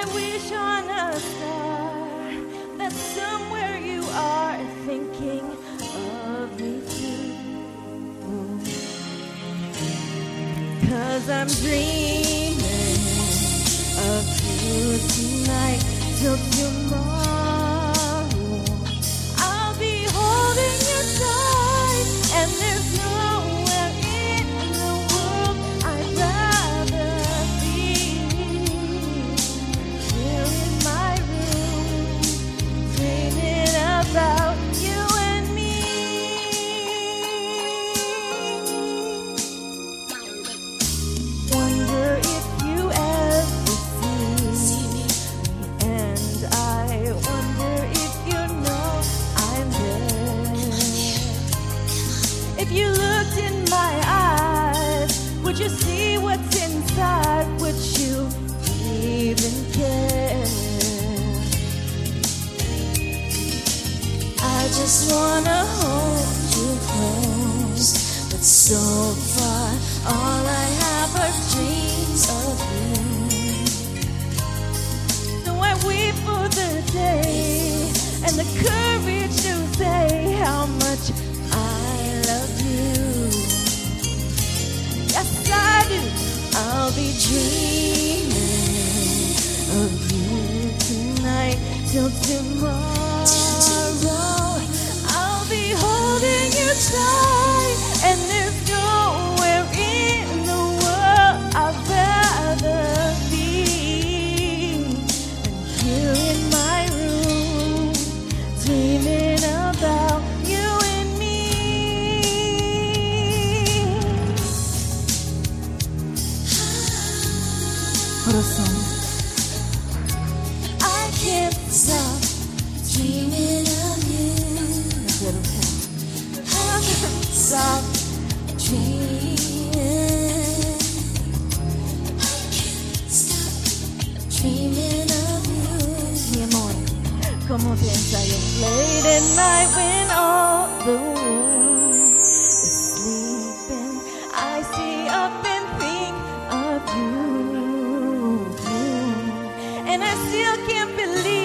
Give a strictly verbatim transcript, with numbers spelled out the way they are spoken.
wish on a star that somewhere you are thinking of me too. 'Cause I'm dreaming of you tonight till tomorrow. I'll be holding you tight, and there's nowhere in the world I'd rather be. Here in my room, dreaming about you and me. Wonder if you ever see me, and I wonder if you know I'm there. If you looked in my eyes, would you see what's inside? Would you even care? I just wanna hold you close, but so far all I have are dreams of you. So I wait for the day and the courage to say how much I love you. Yes, I do. I'll be dreaming of you tonight till tomorrow. I'll be holding you tight, and there's nowhere in the world I'd rather be than here in my room, dreaming about you and me. Coração. I can't stop dreaming of you. I can't stop dreaming. I can't stop dreaming of you. Mi amor, como piensa yo late at night when all the world is sleeping. I stay up and think of you, and I still can't believe